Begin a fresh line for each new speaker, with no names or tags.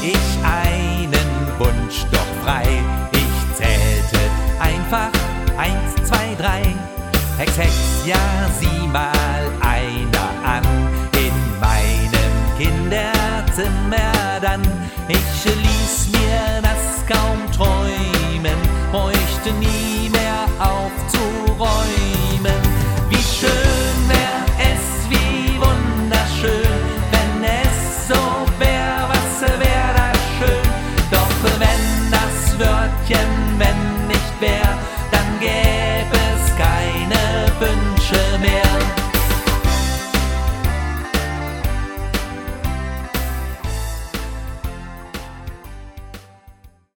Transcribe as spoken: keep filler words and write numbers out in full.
ich einen Wunsch doch frei. Ich zählte einfach eins, zwei, drei. Hex, Hex, ja, sieh mal einer an. In meinem Kinderzimmer dann. Ich ließ mir das kaum träumen, bräuchte nie